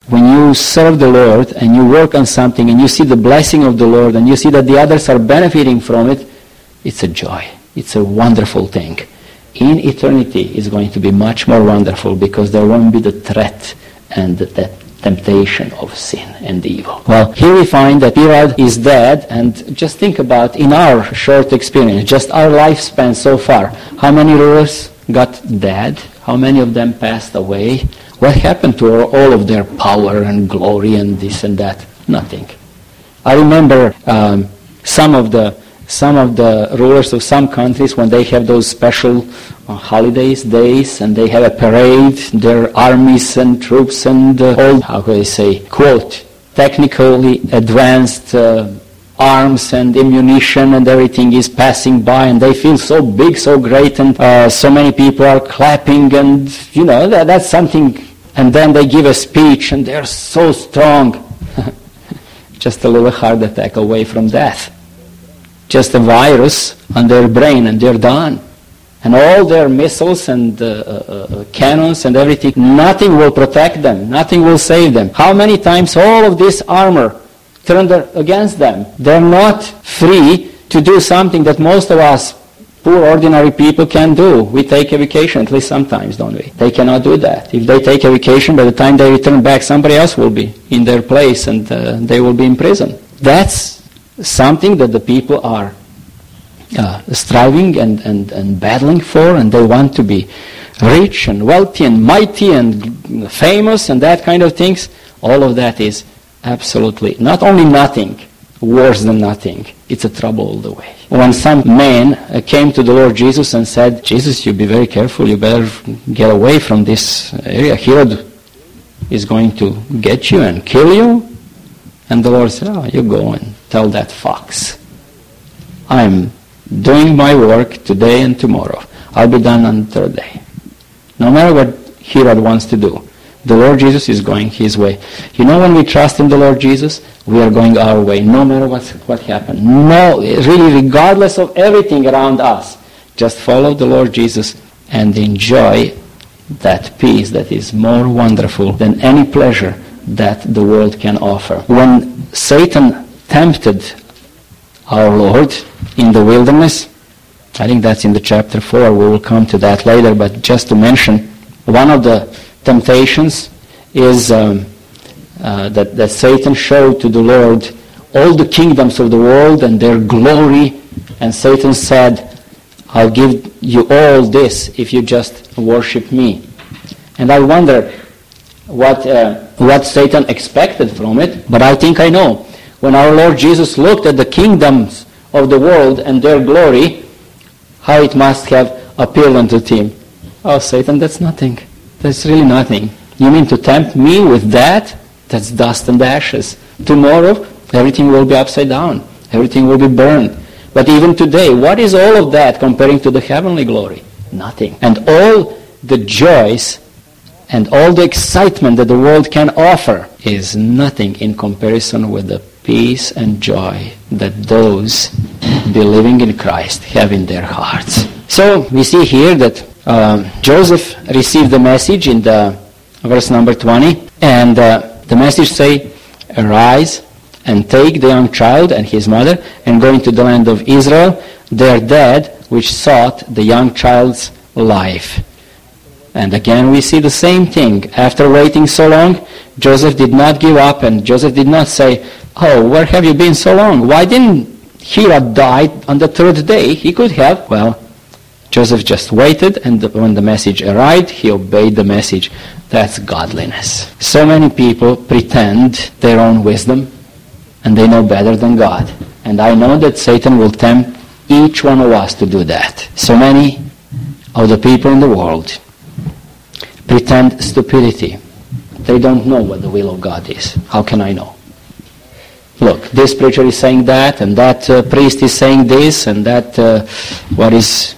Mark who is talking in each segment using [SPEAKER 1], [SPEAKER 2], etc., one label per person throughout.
[SPEAKER 1] when you serve the Lord and you work on something and you see the blessing of the Lord and you see that the others are benefiting from it, it's a joy. It's a wonderful thing. In eternity, it's going to be much more wonderful because there won't be the threat and the temptation of sin and evil. Well, here we find that Herod is dead, and just think about, in our short experience, just our lifespan so far, how many rulers got dead? How many of them passed away? What happened to all of their power and glory and this and that? Nothing. I remember some of the rulers of some countries, when they have those special holidays, days, and they have a parade, their armies and troops and all, how could I say, quote, technically advanced arms and ammunition and everything is passing by, and they feel so big, so great, and so many people are clapping, and that's something. And then they give a speech and they're so strong. Just a little heart attack away from death. Just a virus on their brain and they're done. And all their missiles and cannons and everything, nothing will protect them. Nothing will save them. How many times all of this armor turned against them? They're not free to do something that most of us poor ordinary people can do. We take a vacation, at least sometimes, don't we? They cannot do that. If they take a vacation, by the time they return back, somebody else will be in their place and they will be in prison. That's something that the people are striving and battling for, and they want to be rich and wealthy and mighty and famous and that kind of things. All of that is absolutely not only nothing, worse than nothing. It's a trouble all the way. When some man came to the Lord Jesus and said, Jesus, you be very careful, you better get away from this area. Herod is going to get you and kill you. And the Lord said, you go and tell that fox. I'm doing my work today and tomorrow. I'll be done on the third day. No matter what Herod wants to do, the Lord Jesus is going his way. When we trust in the Lord Jesus, we are going our way, no matter what happened. No, really, regardless of everything around us, just follow the Lord Jesus and enjoy that peace that is more wonderful than any pleasure that the world can offer. When Satan tempted our Lord in the wilderness, I think that's in the chapter 4, we will come to that later, but just to mention, one of the temptations is that Satan showed to the Lord all the kingdoms of the world and their glory, and Satan said, I'll give you all this if you just worship me. And I wonder what Satan expected from it, but I think I know. When our Lord Jesus looked at the kingdoms of the world and their glory, how it must have appealed unto him. Oh, Satan, that's nothing. That's really nothing. You mean to tempt me with that? That's dust and ashes. Tomorrow, everything will be upside down. Everything will be burned. But even today, what is all of that comparing to the heavenly glory? Nothing. And all the joys and all the excitement that the world can offer is nothing in comparison with the peace and joy that those believing in Christ have in their hearts. So we see here that Joseph received the message in the verse number 20, and the message say, arise and take the young child and his mother and go into the land of Israel, their dead which sought the young child's life. And again we see the same thing. After waiting so long, Joseph did not give up, and Joseph did not say, oh, where have you been so long? Why didn't Herod die on the third day? He could have. Well, Joseph just waited, and when the message arrived, he obeyed the message. That's godliness. So many people pretend their own wisdom, and they know better than God. And I know that Satan will tempt each one of us to do that. So many of the people in the world pretend stupidity. They don't know what the will of God is. How can I know? Look, this preacher is saying that, and that priest is saying this, and that, what is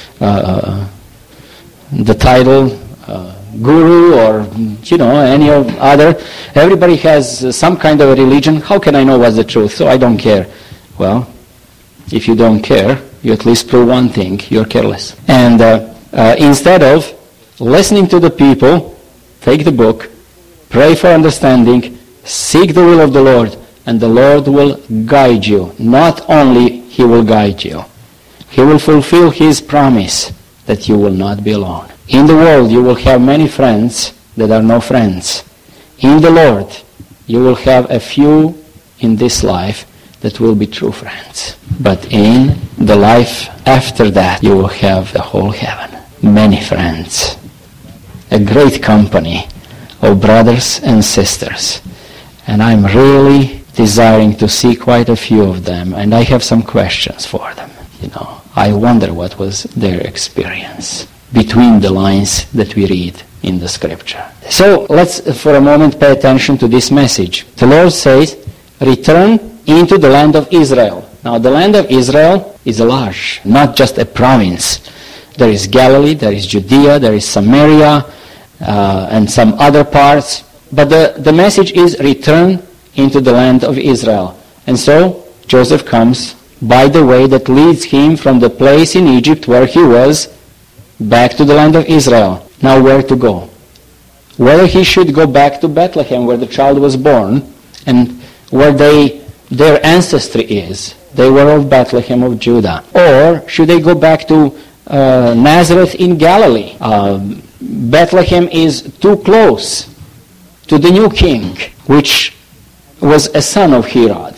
[SPEAKER 1] the title, guru, or, any other. Everybody has some kind of a religion. How can I know what's the truth? So I don't care. Well, if you don't care, you at least prove one thing. You're careless. And instead of listening to the people, take the book pray for understanding, seek the will of the Lord, and the Lord will guide you. Not only He will guide you, He will fulfill His promise that you will not be alone. In the world you will have many friends that are no friends. In the Lord you will have a few in this life that will be true friends. But in the life after that you will have the whole heaven. Many friends. A great company of brothers and sisters. And I'm really desiring to see quite a few of them, and I have some questions for them. I wonder what was their experience between the lines that we read in the scripture. So let's for a moment pay attention to this message. The Lord says, return into the land of Israel. Now the land of Israel is large, not just a province. There is Galilee, there is Judea, there is Samaria, and some other parts. But the message is return into the land of Israel. And so Joseph comes by the way that leads him from the place in Egypt where he was back to the land of Israel. Now where to go? Whether he should go back to Bethlehem where the child was born and where their ancestry is. They were of Bethlehem of Judah. Or should they go back to Nazareth in Galilee? Bethlehem is too close to the new king, which was a son of Herod.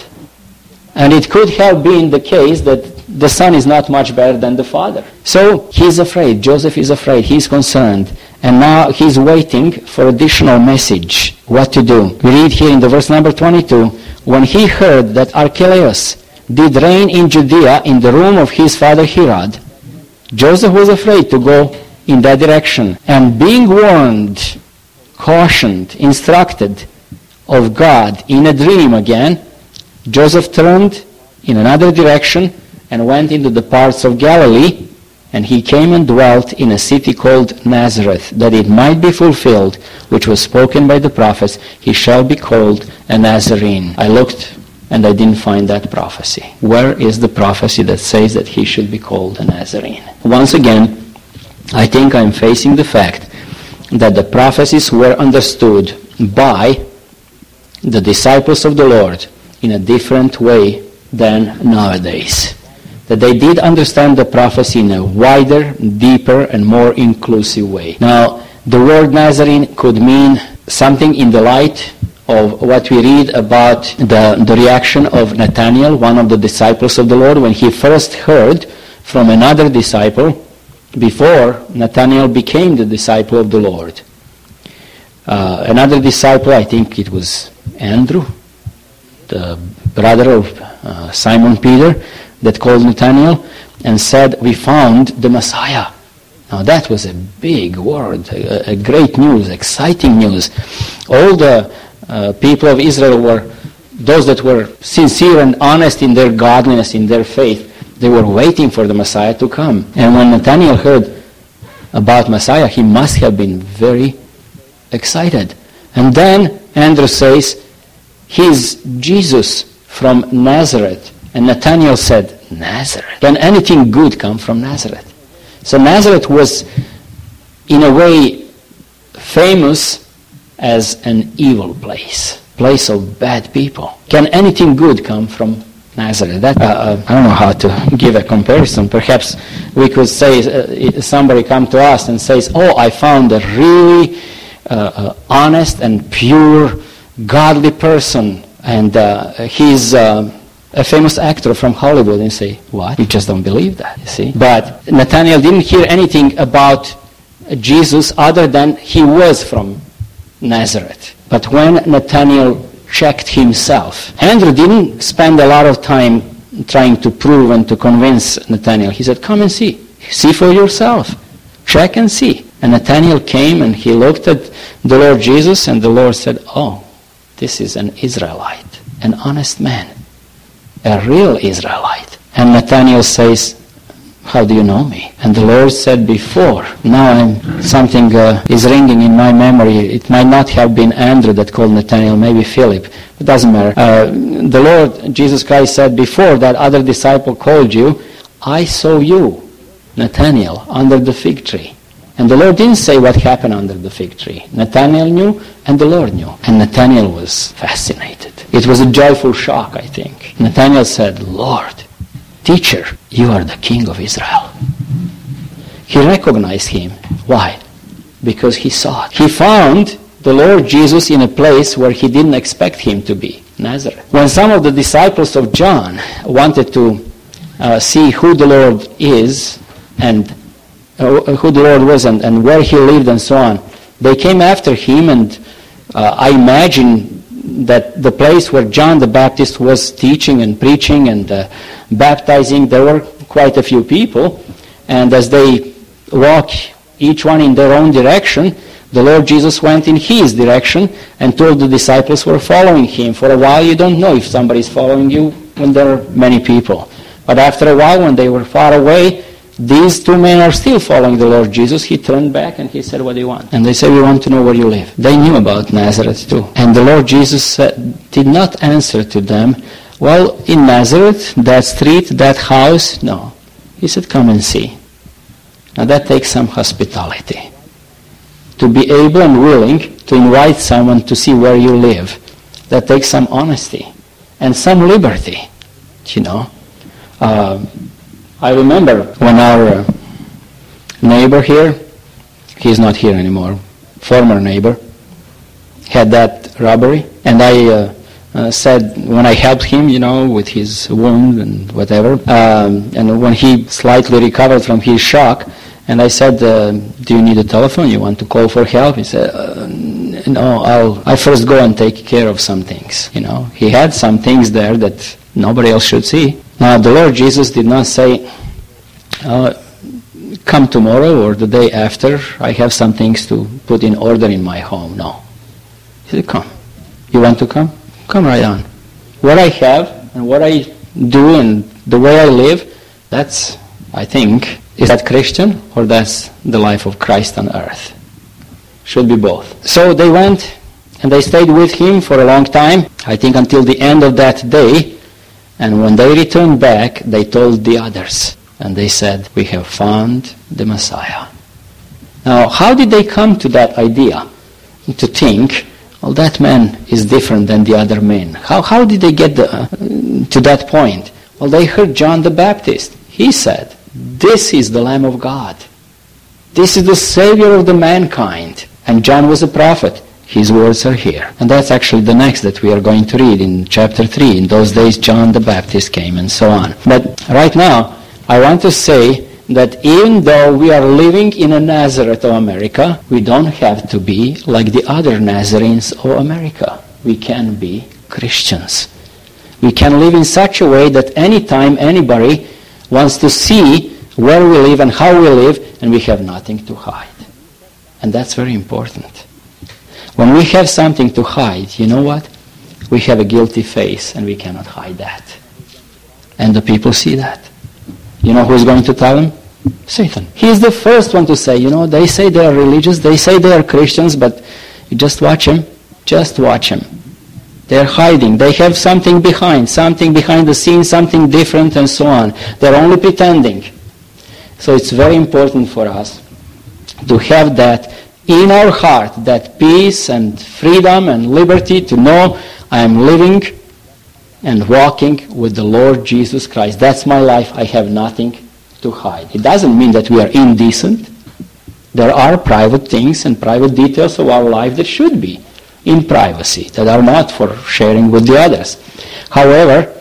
[SPEAKER 1] And it could have been the case that the son is not much better than the father. So he's afraid. Joseph is afraid. He's concerned. And now he's waiting for additional message. What to do? We read here in the verse number 22, when he heard that Archelaus did reign in Judea in the room of his father Herod, Joseph was afraid to go in that direction. And being warned, cautioned, instructed of God in a dream again, Joseph turned in another direction and went into the parts of Galilee, and he came and dwelt in a city called Nazareth, that it might be fulfilled, which was spoken by the prophets, he shall be called a Nazarene. I looked and I didn't find that prophecy. Where is the prophecy that says that he should be called a Nazarene? Once again, I think I'm facing the fact that the prophecies were understood by the disciples of the Lord in a different way than nowadays. That they did understand the prophecy in a wider, deeper, and more inclusive way. Now, the word Nazarene could mean something in the light of what we read about the reaction of Nathanael, one of the disciples of the Lord, when he first heard from another disciple before Nathanael became the disciple of the Lord. Another disciple, I think it was Andrew, the brother of Simon Peter, that called Nathanael and said, we found the Messiah. Now that was a big word, a great news, exciting news. All the people of Israel were those that were sincere and honest in their godliness, in their faith. They were waiting for the Messiah to come. And when Nathanael heard about Messiah, he must have been very excited. And then Andrew says, he's Jesus from Nazareth. And Nathanael said, Nazareth? Can anything good come from Nazareth? So Nazareth was, in a way, famous as an evil place of bad people. Can anything good come from Nazareth? I don't know how to give a comparison. Perhaps we could say, somebody come to us and says, oh, I found a really honest and pure, godly person, and he's a famous actor from Hollywood, and say, what? You just don't believe that, you see? But Nathanael didn't hear anything about Jesus other than he was from Nazareth. But when Nathanael checked himself, Andrew didn't spend a lot of time trying to prove and to convince Nathanael. He said, come and see. See for yourself. Check and see. And Nathanael came and he looked at the Lord Jesus, and the Lord said, oh, this is an Israelite, an honest man. A real Israelite. And Nathanael says, how do you know me? And the Lord said before. Now something is ringing in my memory. It might not have been Andrew that called Nathanael, maybe Philip. It doesn't matter. The Lord Jesus Christ said before that other disciple called you, I saw you, Nathanael, under the fig tree. And the Lord didn't say what happened under the fig tree. Nathanael knew, and the Lord knew. And Nathanael was fascinated. It was a joyful shock, I think. Nathanael said, Lord, teacher, you are the King of Israel. He recognized him. Why? Because he saw it. He found the Lord Jesus in a place where he didn't expect him to be, Nazareth. When some of the disciples of John wanted to see who the Lord is and who the Lord was and where he lived and so on, they came after him, and I imagine that the place where John the Baptist was teaching and preaching and baptizing, there were quite a few people, and as they walked each one in their own direction, the Lord Jesus went in his direction and told the disciples who were following him. For a while you don't know if somebody is following you when there are many people. But after a while, when they were far away, these two men are still following the Lord Jesus. He turned back and he said, what do you want? And they said, we want to know where you live. They knew about Nazareth too. And the Lord Jesus did not answer to them, well, in Nazareth, that street, that house, no. He said, come and see. Now that takes some hospitality. To be able and willing to invite someone to see where you live, that takes some honesty and some liberty, you know. I remember when our neighbor here, he's not here anymore, former neighbor, had that robbery, and I said, when I helped him, you know, with his wound and whatever, and when he slightly recovered from his shock, and I said, do you need a telephone? You want to call for help? He said, no, I'll first go and take care of some things. You know, he had some things there that nobody else should see. Now, the Lord Jesus did not say, come tomorrow or the day after. I have some things to put in order in my home. No. He said, come. You want to come? Come right on. What I have and what I do and the way I live, that's, I think, is that Christian or that's the life of Christ on earth? Should be both. So they went and they stayed with him for a long time, I think until the end of that day. And when they returned back, they told the others. And they said, we have found the Messiah. Now, how did they come to that idea? To think, well, that man is different than the other men. How did they get to that point? Well, they heard John the Baptist. He said, this is the Lamb of God. This is the Savior of the mankind. And John was a prophet. His words are here. And that's actually the next that we are going to read in chapter 3. In those days, John the Baptist came and so on. But right now, I want to say that even though we are living in a Nazareth of America, we don't have to be like the other Nazarenes of America. We can be Christians. We can live in such a way that anytime anybody wants to see where we live and how we live, and we have nothing to hide. And that's very important. When we have something to hide, you know what? We have a guilty face and we cannot hide that. And the people see that. You know who is going to tell them? Satan. He is the first one to say, you know, they say they are religious, they say they are Christians, but you just watch them. Just watch them. They're hiding. They have something behind the scenes, something different and so on. They're only pretending. So it's very important for us to have that in our heart, that peace and freedom and liberty to know I am living and walking with the Lord Jesus Christ. That's my life. I have nothing to hide. It doesn't mean that we are indecent. There are private things and private details of our life that should be in privacy, that are not for sharing with the others. However,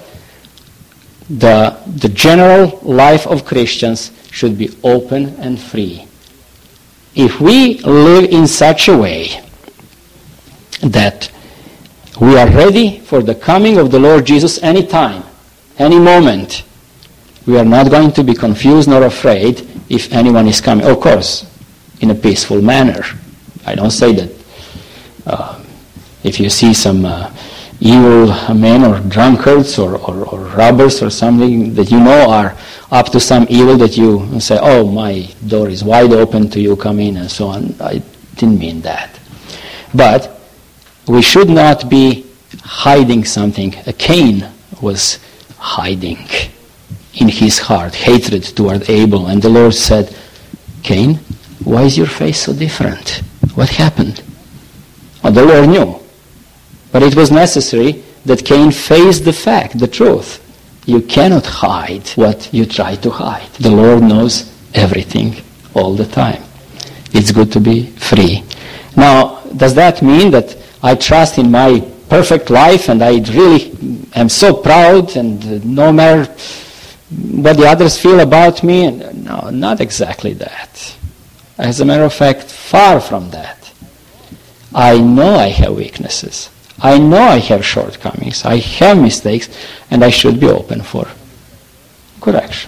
[SPEAKER 1] the general life of Christians should be open and free. If we live in such a way that we are ready for the coming of the Lord Jesus any time, any moment, we are not going to be confused nor afraid if anyone is coming. Of course, in a peaceful manner. I don't say that if you see some evil men or drunkards or robbers or something that you know are up to some evil, that you say, oh, my door is wide open to you, come in and so on. I didn't mean that. But we should not be hiding something. Cain was hiding in his heart hatred toward Abel. And the Lord said, Cain, why is your face so different? What happened? Well, the Lord knew. But it was necessary that Cain face the fact, the truth. You cannot hide what you try to hide. The Lord knows everything all the time. It's good to be free. Now, does that mean that I trust in my perfect life and I really am so proud and no matter what the others feel about me? No, not exactly that. As a matter of fact, far from that. I know I have weaknesses. I know I have shortcomings. I have mistakes, and I should be open for correction.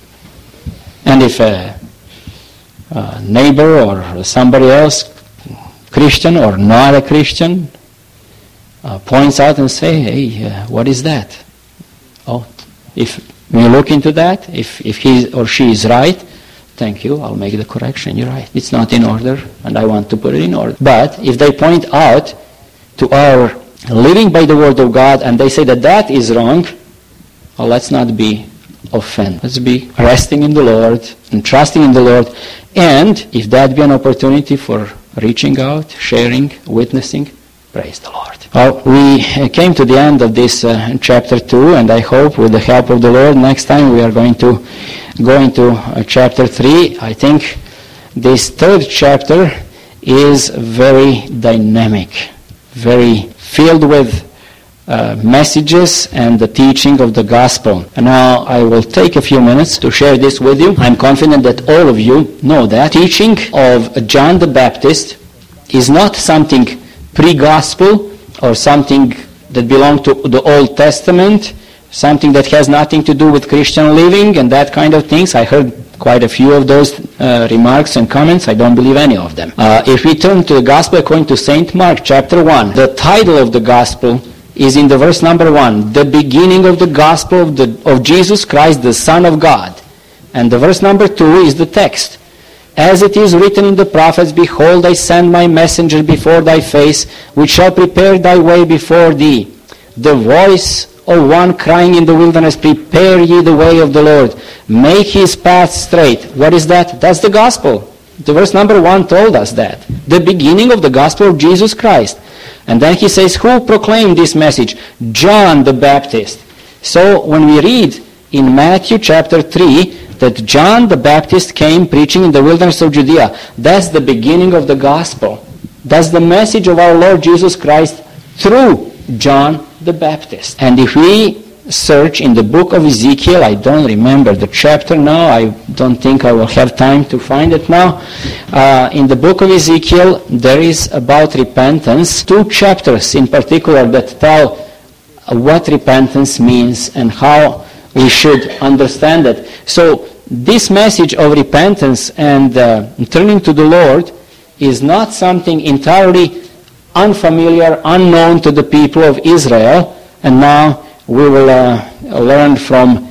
[SPEAKER 1] And if a neighbor or somebody else, Christian or not a Christian, points out and say, hey, what is that? Oh, if we look into that, if he or she is right, thank you, I'll make the correction. You're right. It's not in order, and I want to put it in order. But if they point out to our living by the Word of God and they say that that is wrong, well, let's not be offended. Let's be resting in the Lord and trusting in the Lord. And if that be an opportunity for reaching out, sharing, witnessing, praise the Lord. Well, we came to the end of this chapter 2, and I hope with the help of the Lord next time we are going to go into chapter 3. I think this third chapter is very dynamic, very filled with messages and the teaching of the gospel. And now I will take a few minutes to share this with you. I'm confident that all of you know that teaching of John the Baptist is not something pre-gospel or something that belonged to the Old Testament, something that has nothing to do with Christian living and that kind of things. I heard quite a few of those remarks and comments. I don't believe any of them. If we turn to the Gospel according to St. Mark, chapter 1, the title of the Gospel is in the verse number 1, the beginning of the Gospel of Jesus Christ, the Son of God. And the verse number 2 is the text. As it is written in the prophets, behold, I send my messenger before thy face, which shall prepare thy way before thee. The voice of one crying in the wilderness, prepare ye the way of the Lord, make his path straight. What is that? That's the gospel. The verse number 1 told us that. The beginning of the gospel of Jesus Christ. And then he says, who proclaimed this message? John the Baptist. So when we read in Matthew chapter 3 that John the Baptist came preaching in the wilderness of Judea, that's the beginning of the gospel. That's the message of our Lord Jesus Christ through John the Baptist. And if we search in the book of Ezekiel, I don't remember the chapter now, I don't think I will have time to find it now. In the book of Ezekiel, there is about repentance, 2 chapters in particular that tell what repentance means and how we should understand it. So this message of repentance and turning to the Lord is not something entirely unfamiliar, unknown to the people of Israel. And now we will learn from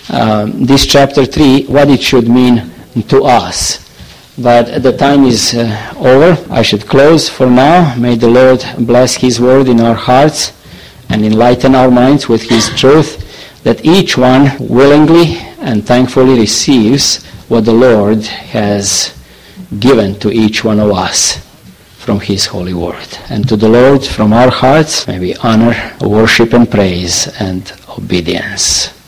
[SPEAKER 1] this chapter 3 what it should mean to us. But the time is over. I should close for now. May the Lord bless His word in our hearts and enlighten our minds with His truth, that each one willingly and thankfully receives what the Lord has given to each one of us from His holy word. And to the Lord, from our hearts, may we honor, worship, and praise and obedience.